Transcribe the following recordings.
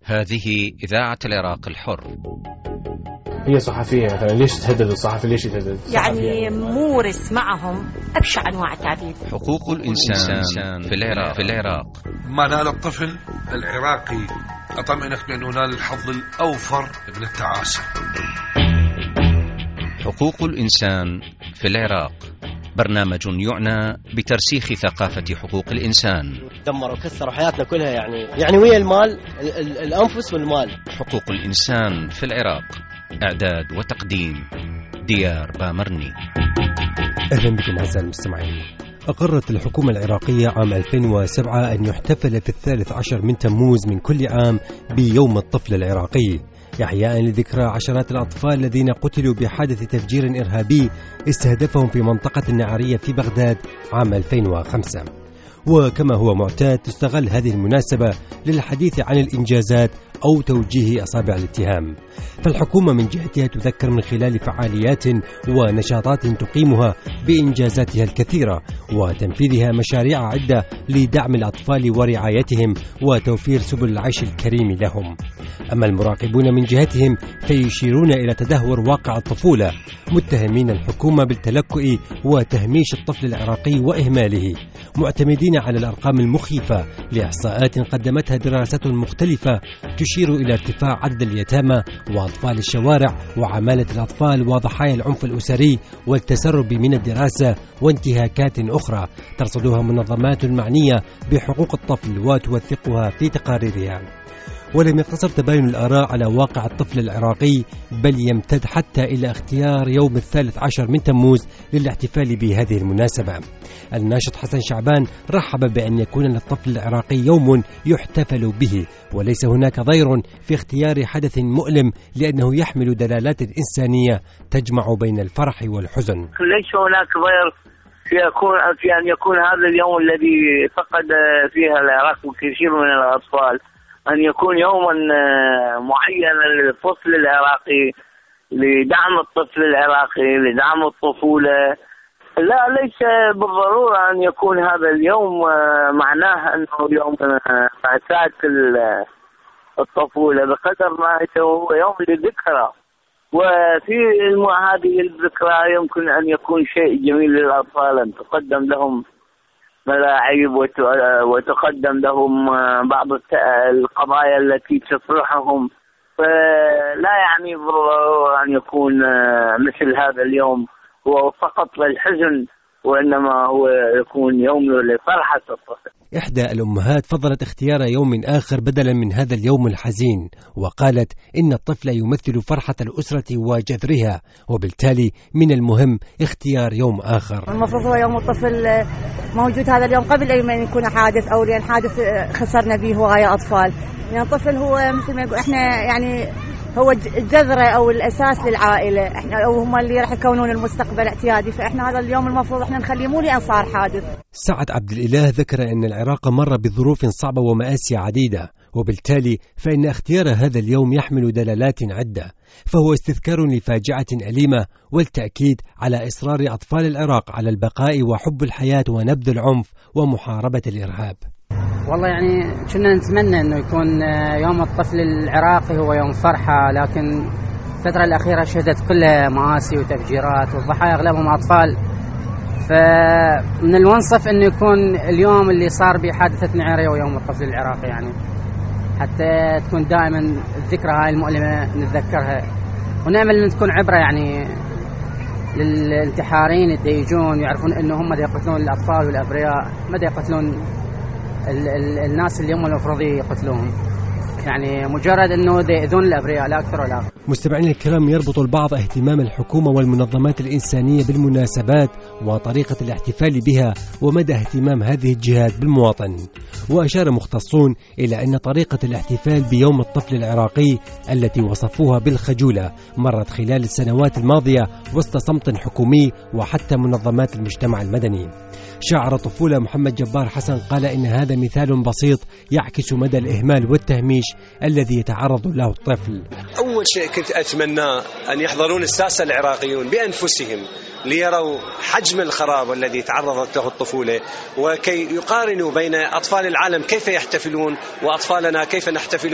هذه إذاعة العراق الحر. هي صحفية مثلا، ليش تهدد الصحفي؟ ليش يتهدد؟ يعني مورس معهم أبشع أنواع التهديد. حقوق الإنسان في العراق. ما نال الطفل العراقي أطمئنك بأنه نال الحظ الأوفر من التعاسة. حقوق الإنسان في العراق، برنامج يعنى بترسيخ ثقافة حقوق الإنسان. دمروا وكسروا حياتنا كلها، يعني ويا المال، الأنفس والمال. حقوق الإنسان في العراق، إعداد وتقديم ديار بامرني. أهلا بكم أعزائي المستمعين. أقرت الحكومة العراقية عام 2007 أن يحتفل في 13 من تموز من كل عام بيوم الطفل العراقي، إحياء لذكرى عشرات الأطفال الذين قتلوا بحادث تفجير إرهابي استهدفهم في منطقة النعرية في بغداد عام 2005. وكما هو معتاد تستغل هذه المناسبة للحديث عن الإنجازات أو توجيه أصابع الاتهام. فالحكومة من جهتها تذكر من خلال فعاليات ونشاطات تقيمها بإنجازاتها الكثيرة وتنفيذها مشاريع عدة لدعم الأطفال ورعايتهم وتوفير سبل العيش الكريم لهم. أما المراقبون من جهتهم فيشيرون إلى تدهور واقع الطفولة، متهمين الحكومة بالتلكؤ وتهميش الطفل العراقي وإهماله، معتمدين على الأرقام المخيفة لإحصاءات قدمتها دراسات مختلفة تشير إلى ارتفاع عدد اليتامى وأطفال الشوارع وعمالة الأطفال وضحايا العنف الأسري والتسرب من الدراسة وانتهاكات أخرى ترصدها منظمات معنية بحقوق الطفل وتوثقها في تقاريرها. ولم يقتصر تباين الآراء على واقع الطفل العراقي، بل يمتد حتى إلى اختيار يوم 13 من تموز للاحتفال بهذه المناسبة. الناشط حسن شعبان رحب بأن يكون للطفل العراقي يوم يحتفل به، وليس هناك ضير في اختيار حدث مؤلم لأنه يحمل دلالات إنسانية تجمع بين الفرح والحزن. ليس هناك ضير في أن يكون هذا اليوم الذي فقد فيها العراق كثير من الأطفال أن يكون يوما معينا للطفل العراقي، لدعم الطفل العراقي، لدعم الطفولة. لا، ليس بالضرورة أن يكون هذا اليوم معناه أنه يوم مأساة الطفولة، بقدر ما هو يوم للذكرى. وفي هذه الذكرى يمكن أن يكون شيء جميل للأطفال، أن تقدم لهم ملاعب وتقدم لهم بعض القضايا التي تفرحهم. فلا يعني أن يكون مثل هذا اليوم هو فقط للحزن، وإنما هو يكون يوم لفرحة الطفل. إحدى الأمهات فضلت اختيار يوم آخر بدلا من هذا اليوم الحزين، وقالت إن الطفل يمثل فرحة الأسرة وجذرها، وبالتالي من المهم اختيار يوم آخر. المفروض هو يوم الطفل موجود هذا اليوم قبل أي من يكون حادث، أو لأن حادث خسرنا به وغاية أطفال. يعني الطفل هو مثل ما يقول إحنا، يعني هو الجذرة أو الأساس للعائلة، إحنا أو هم اللي راح يكونون المستقبل اعتيادي، فإحنا هذا اليوم المفروض إحنا نخليه مو لأن صار حادث. سعد عبد الإله ذكر أن العراق مر بظروف صعبة ومآسي عديدة، وبالتالي فإن اختيار هذا اليوم يحمل دلالات عدة، فهو استذكار لفاجعة أليمة والتأكيد على إصرار أطفال العراق على البقاء وحب الحياة ونبذ العنف ومحاربة الإرهاب. والله يعني كنا نتمنى أنه يكون يوم الطفل العراقي هو يوم فرحة، لكن الفترة الأخيرة شهدت كلها مآسي وتفجيرات والضحايا أغلبهم أطفال. فمن المنصف أنه يكون اليوم اللي صار بحادثة نعرية ويوم الطفل العراقي، يعني حتى تكون دائما الذكرى هاي المؤلمة نتذكرها، ونأمل أن تكون عبرة يعني للانتحارين اللي يجون يعرفون أنه هم يقتلون الأطفال والأبرياء، ما يقتلون الناس اللي هم المفروض يقتلوهم، يعني مجرد أنه يؤذون الأبرياء لا أكثر ولا أقل. مستمعين الكرام، يربط البعض اهتمام الحكومة والمنظمات الإنسانية بالمناسبات وطريقة الاحتفال بها ومدى اهتمام هذه الجهات بالمواطن. وأشار مختصون إلى أن طريقة الاحتفال بيوم الطفل العراقي التي وصفوها بالخجولة مرت خلال السنوات الماضية وسط صمت حكومي وحتى منظمات المجتمع المدني. شاعر الطفولة محمد جبار حسن قال إن هذا مثال بسيط يعكس مدى الإهمال والتهميش الذي يتعرض له الطفل. أول شيء كنت أتمنى أن يحضرون الساسة العراقيون بأنفسهم ليروا حجم الخراب الذي تعرضت له الطفولة، وكي يقارنوا بين أطفال العالم كيف يحتفلون وأطفالنا كيف نحتفل بهم.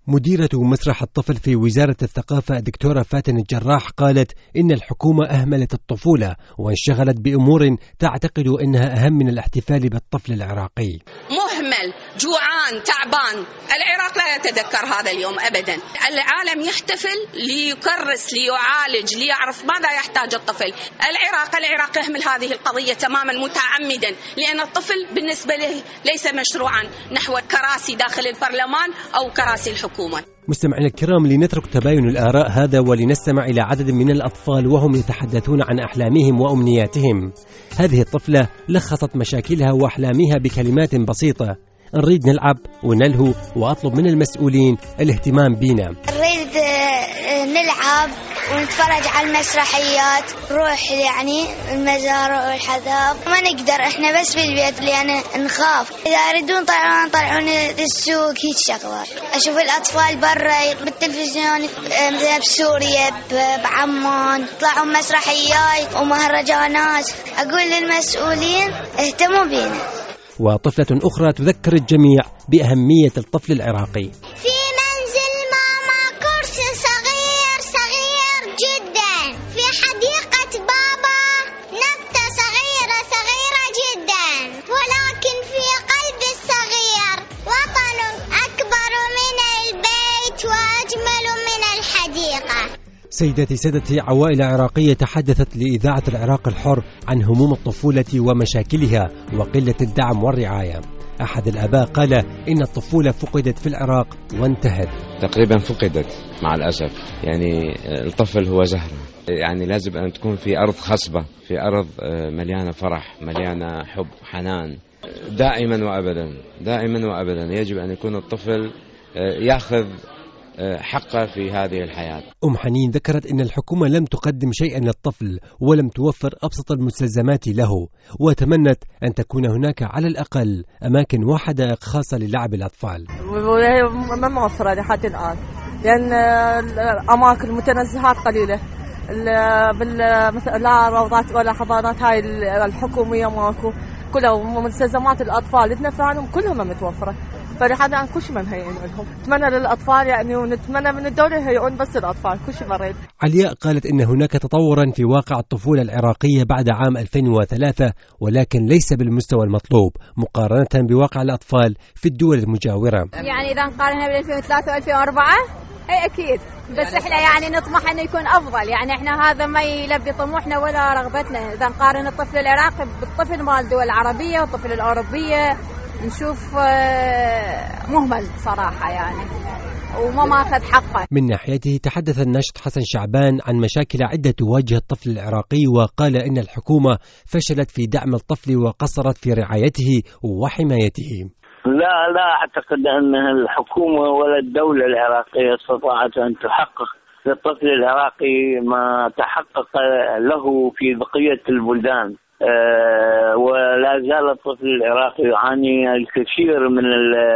مديرة مسرح الطفل في وزارة الثقافة دكتورة فاتن الجراح قالت إن الحكومة أهملت الطفولة وانشغلت بأمور تعتقد أنها أهم من الاحتفال بالطفل العراقي. مهمل، جوعان، تعبان. العراق لا يتذكر هذا اليوم أبدا. العالم يحتفل ليكرس، ليعالج، ليعرف ماذا يحتاج الطفل. العراق يهمل هذه القضية تماما متعمدا، لأن الطفل بالنسبة له ليس مشروعا نحو كراسي داخل البرلمان أو كراسي الحكومة. مستمعينا الكرام، لنترك تباين الآراء هذا ولنستمع إلى عدد من الأطفال وهم يتحدثون عن أحلامهم وأمنياتهم. هذه الطفلة لخصت مشاكلها وأحلامها بكلمات بسيطة: نريد نلعب ونلهو وأطلب من المسؤولين الاهتمام بينا. نريد نلعب ونتفرج على المسرحيات، نروح يعني المزارع والحدائق. ما نقدر احنا بس بالبيت لأن نخاف. إذا يريدون طلعون للسوق هيك شغلات. أشوف الأطفال برا بالتلفزيون مثلا بسوريا بعمان طلعوا مسرحيات ومهرجانات. أقول للمسؤولين اهتموا بينا. وطفلة أخرى تذكر الجميع بأهمية الطفل العراقي. في منزل ماما كرسي صغير جدا، في حديقة بابا نبتة صغيرة جدا، ولكن في قلب الصغير وطن أكبر من البيت وأجمل من الحديقة. سيدتي سادتي، عوائل عراقية تحدثت لإذاعة العراق الحر عن هموم الطفولة ومشاكلها وقلة الدعم والرعاية. أحد الآباء قال إن الطفولة فقدت في العراق وانتهت. تقريبا فقدت مع الأسف. يعني الطفل هو زهرة، يعني لازم أن تكون في أرض خصبة، في أرض مليانة فرح، مليانة حب، حنان، دائما وأبدا يجب أن يكون الطفل يأخذ حقه في هذه الحياة. حنين ذكرت أن الحكومة لم تقدم شيئا للطفل ولم توفر أبسط المستلزمات له، وتمنت أن تكون هناك على الأقل أماكن وحدائق خاصة للعب الأطفال. ما موفرة لحد الآن، لأن الأماكن المتنزهات قليلة، لا روضات ولا حضانات هاي الحكومية ماكو، كلها مستلزمات الأطفال لتنفعهم كلهم متوفرة، فلحد الآن كل شيء ما مهيئين لهم. نتمنى للأطفال يعني، ونتمنى من الدولة يهيئون بس الأطفال، كل شيء مريض. علياء قالت إن هناك تطورا في واقع الطفولة العراقية بعد عام 2003، ولكن ليس بالمستوى المطلوب مقارنة بواقع الأطفال في الدول المجاورة. يعني إذا نقارنها بين 2003 و2004 أي أكيد، بس إحنا يعني نطمح إنه يكون أفضل. يعني إحنا هذا ما يلبي طموحنا ولا رغبتنا. إذا نقارن الطفل العراقي بالطفل مال الدول العربية والطفل الأوروبية نشوف مهمل صراحة يعني، وما ماخذ حقه. من ناحيته تحدث الناشط حسن شعبان عن مشاكل عدة تواجه الطفل العراقي، وقال إن الحكومة فشلت في دعم الطفل وقصرت في رعايته وحمايته. لا أعتقد أن الحكومة ولا الدولة العراقية استطاعت أن تحقق للطفل العراقي ما تحقق له في بقية البلدان. ولا زال الطفل العراقي يعاني الكثير من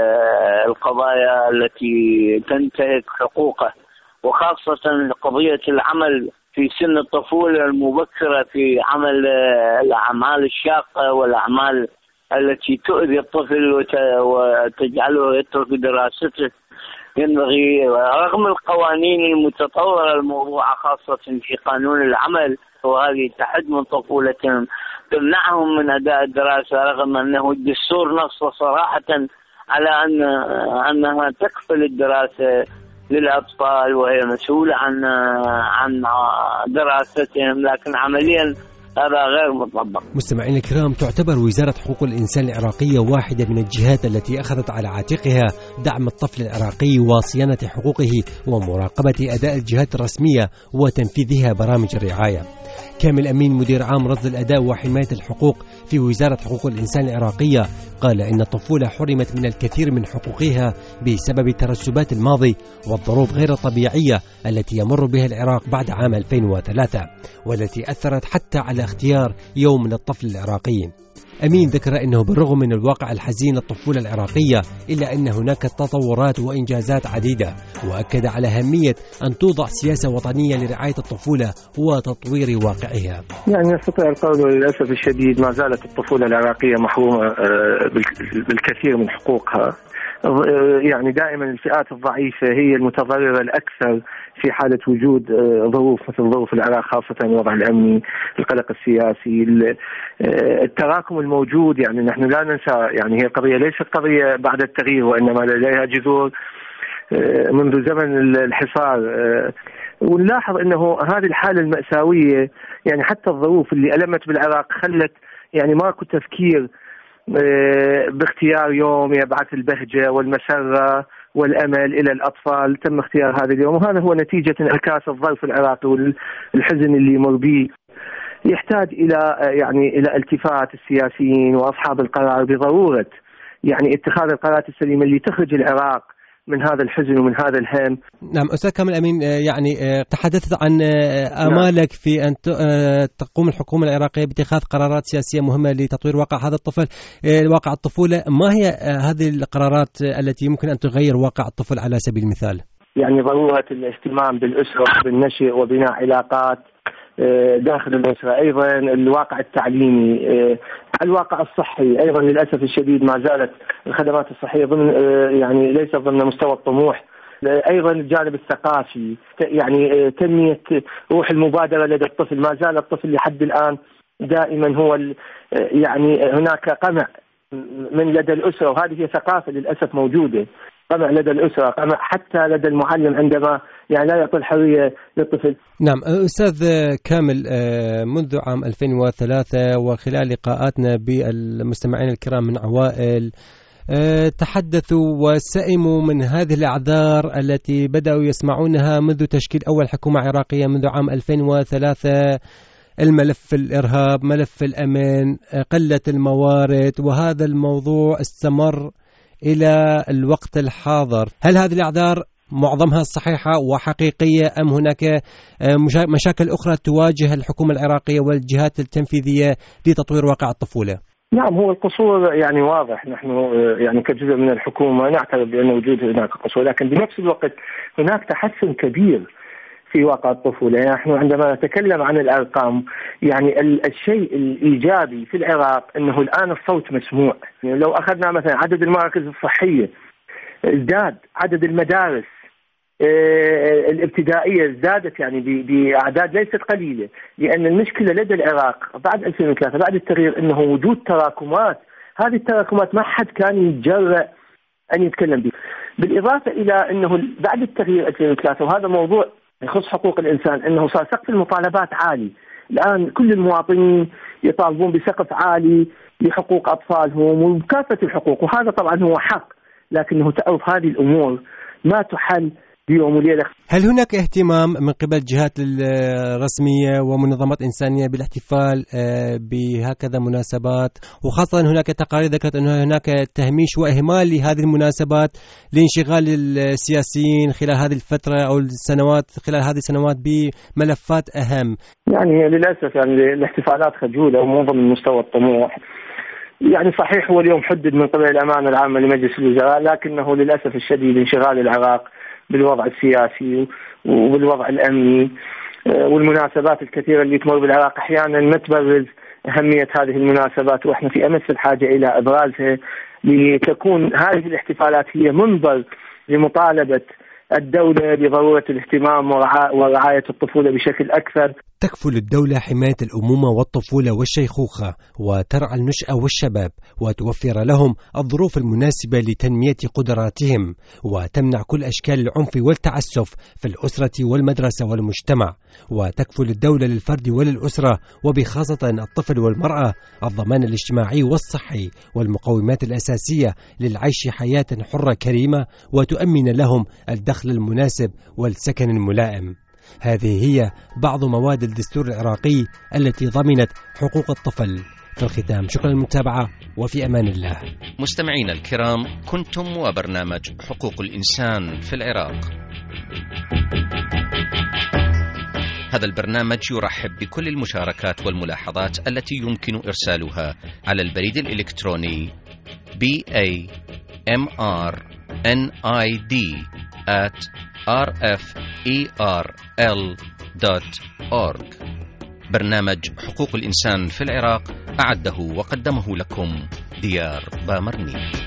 القضايا التي تنتهك حقوقه، وخاصة قضية العمل في سن الطفولة المبكرة في عمل الأعمال الشاقة والأعمال التي تؤذي الطفل وتجعله يترك دراسته. ينبغي رغم القوانين المتطورة الموضوعة خاصة في قانون العمل، وهذه تحد من طفولتهم تمنعهم من أداء الدراسة، رغم أنه الدستور نص صراحة على أنها تكفل الدراسة للأطفال وهي مسؤولة عن دراستهم، لكن عمليا هذا غير مطبق. مستمعينا الكرام، تعتبر وزارة حقوق الإنسان العراقية واحدة من الجهات التي أخذت على عاتقها دعم الطفل العراقي وصيانة حقوقه ومراقبة أداء الجهات الرسمية وتنفيذها برامج الرعاية. كامل أمين مدير عام رصد الأداء وحماية الحقوق في وزارة حقوق الإنسان العراقية قال إن الطفولة حرمت من الكثير من حقوقها بسبب ترسبات الماضي والظروف غير الطبيعية التي يمر بها العراق بعد عام 2003، والتي أثرت حتى على اختيار يوم للطفل العراقي. أمين ذكر أنه بالرغم من الواقع الحزين للطفولة العراقية إلا أن هناك تطورات وإنجازات عديدة، وأكد على أهمية أن توضع سياسة وطنية لرعاية الطفولة وتطوير واقعها. يعني نستطيع القول للأسف الشديد ما زالت الطفولة العراقية محرومة بالكثير من حقوقها، يعني دائما الفئات الضعيفة هي المتضررة الأكثر في حالة وجود ظروف مثل ظروف العراق، خاصة الوضع الأمني، القلق السياسي، التراكم الموجود. يعني نحن لا ننسى يعني هي قضية ليست قضية بعد التغيير، وإنما لديها جذور منذ زمن الحصار. ونلاحظ أنه هذه الحالة المأساوية يعني حتى الظروف اللي ألمت بالعراق خلت يعني ماكو تفكير باختيار يوم يبعث البهجة والمسرة والأمل إلى الأطفال. تم اختيار هذا اليوم، وهذا هو نتيجة انعكاس الظرف العراقي والحزن اللي يمر به. يحتاج إلى التفات السياسيين وأصحاب القرار بضرورة يعني اتخاذ القرارات السليمة اللي تخرج العراق من هذا الحزن ومن هذا الهم. نعم أستاذ كامل أمين، يعني تحدثت عن آمالك في أن تقوم الحكومة العراقية باتخاذ قرارات سياسية مهمة لتطوير واقع هذا الطفل، واقع الطفولة. ما هي هذه القرارات التي يمكن أن تغير واقع الطفل على سبيل المثال؟ يعني ضرورة الاهتمام بالأسرة وبالنشء وبناء علاقات داخل الأسرة، أيضا الواقع التعليمي، الواقع الصحي. أيضا للأسف الشديد ما زالت الخدمات الصحية ضمن يعني ليس ضمن مستوى الطموح. أيضا الجانب الثقافي، يعني تنمية روح المبادرة لدى الطفل. ما زال الطفل لحد الآن دائما هو يعني هناك قمع من لدى الأسرة، وهذه هي ثقافة للأسف موجودة، قمع لدى الأسرة، قمع حتى لدى المعلم عندما يعني لا يعطي الحرية للطفل. نعم أستاذ كامل، منذ عام 2003 وخلال لقاءاتنا بالمستمعين الكرام من عوائل تحدثوا وسئموا من هذه الأعذار التي بدأوا يسمعونها منذ تشكيل أول حكومة عراقية منذ عام 2003. الملف الإرهاب، ملف الأمن، قلة الموارد، وهذا الموضوع استمر إلى الوقت الحاضر. هل هذه الأعذار معظمها صحيحة وحقيقية أم هناك مشاكل أخرى تواجه الحكومة العراقية والجهات التنفيذية لتطوير واقع الطفولة؟ نعم، هو القصور يعني واضح. نحن يعني كجزء من الحكومة نعترف بأن وجود هناك قصور، لكن بنفس الوقت هناك تحسن كبير في واقع الطفولة. يعني نحن عندما نتكلم عن الأرقام يعني الشيء الإيجابي في العراق أنه الآن الصوت مسموع. يعني لو أخذنا مثلا عدد المراكز الصحية ازداد، عدد المدارس الابتدائية ازدادت يعني بأعداد ليست قليلة. لأن المشكلة لدى العراق بعد 2003 بعد التغيير أنه وجود تراكمات. هذه التراكمات ما حد كان يتجرأ أن يتكلم به. بالإضافة إلى أنه بعد التغيير 2003، وهذا موضوع يخص حقوق الإنسان، أنه صار سقف المطالبات عالي. الآن كل المواطنين يطالبون بسقف عالي لحقوق أطفالهم وبكافة الحقوق، وهذا طبعا هو حق، لكنه تعرف هذه الأمور ما تحل بيوم وليلة. هل هناك اهتمام من قبل الجهات الرسمية ومنظمات إنسانية بالاحتفال بهكذا مناسبات، وخاصة هناك تقارير ذكرت أن هناك تهميش وإهمال لهذه المناسبات لانشغال السياسيين خلال هذه الفترة أو السنوات، خلال هذه السنوات بملفات أهم؟ يعني للأسف يعني الاحتفالات خجولة ومو ضمن مستوى الطموح. يعني صحيح هو اليوم حدد من قبل الأمانة العامة لمجلس الوزراء، لكنه للأسف الشديد انشغال العراق بالوضع السياسي وبالوضع الأمني والمناسبات الكثيرة اللي تمر بالعراق أحيانا ما تبرز أهمية هذه المناسبات، وإحنا في أمس الحاجة إلى إبرازها لتكون هذه الاحتفالات هي منبر لمطالبة الدولة بضرورة الاهتمام ورعاية الطفولة بشكل أكثر. تكفل الدولة حماية الأمومة والطفولة والشيخوخة وترعى النشأة والشباب وتوفر لهم الظروف المناسبة لتنمية قدراتهم وتمنع كل أشكال العنف والتعسف في الأسرة والمدرسة والمجتمع. وتكفل الدولة للفرد وللأسرة وبخاصة الطفل والمرأة الضمان الاجتماعي والصحي والمقومات الأساسية للعيش حياة حرة كريمة وتؤمن لهم الدخل المناسب والسكن الملائم. هذه هي بعض مواد الدستور العراقي التي ضمنت حقوق الطفل. في الختام شكرا للمتابعة وفي أمان الله. مستمعينا الكرام، كنتم وبرنامج حقوق الإنسان في العراق. هذا البرنامج يرحب بكل المشاركات والملاحظات التي يمكن إرسالها على البريد الإلكتروني BAMRNID@rferl.org. برنامج حقوق الإنسان في العراق أعده وقدمه لكم ديار بامرني.